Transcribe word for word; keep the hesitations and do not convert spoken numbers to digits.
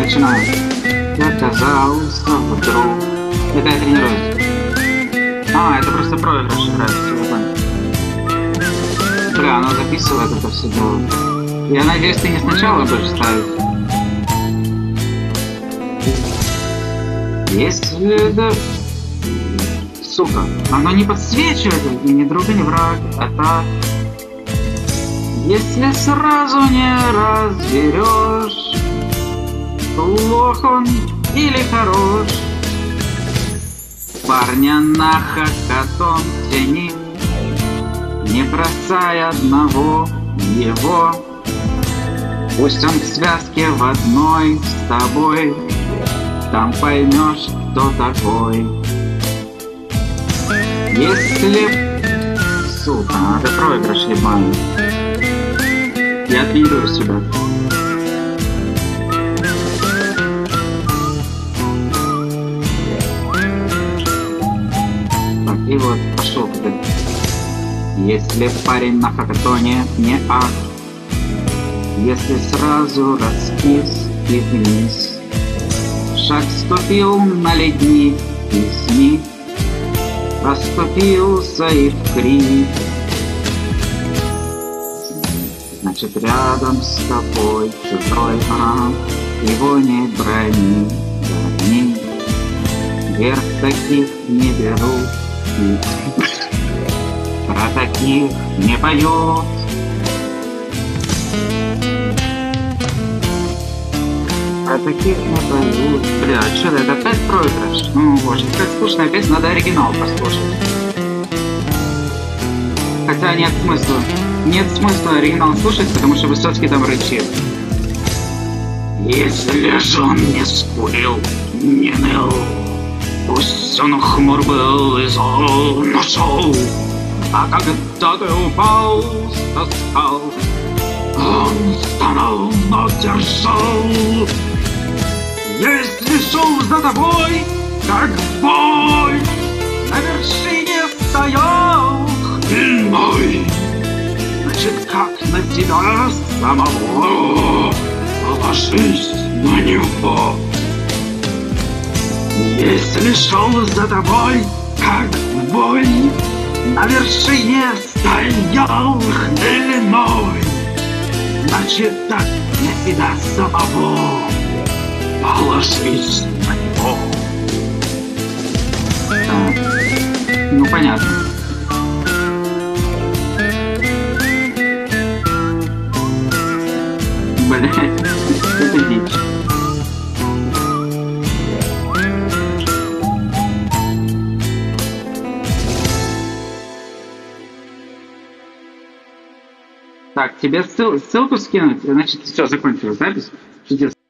начинаем. Я оказался вдруг. Это я тренируюсь. А, это просто проигрыш играет, все, я понял. Бля, она записывает это все дело. Я надеюсь, ты не сначала будешь ставить. Если да... Сука, оно не подсвечивает, ни друг, ни враг. Это... Если сразу не разберешь, плох он или хорош. Парня на хакатон тяни, не бросай одного его. Пусть он в связке в одной с тобой, там поймешь, кто такой. Если... Сука, надо проигрыш ебаный. Я тренирую себя. Так, и вот, пошел ты. Если парень на хакатоне не ак, если сразу раскис и вниз, шаг ступил на ледник и сник, расступился и в крик. Значит, рядом с тобой чужой, а его не брони, брони. Вверх таких не берут, и про таких не поют. Про таких не поют. Бля, что это опять проигрыш? Ну, боже, как скучно, опять надо оригинал послушать. Хотя нет смысла. Нет смысла оригинал слушать, потому что Высоцкий там рычит. Если же он не скурил, не ныл, пусть он хмур был и зол нашел, а когда ты упал со скал, он стонал, но держал. Если шел за тобой, как бой, на вершине стоял хмельной, значит, как на тебя самого, положись на него. Если шел за тобой, как в бой, на вершине стоял хмельной, значит, так на тебя самого, положись на него. Так. Ну, понятно. Блять, это дичь. Так, тебе ссыл, ссылку скинуть, значит, все, закончилась запись. Чудесно.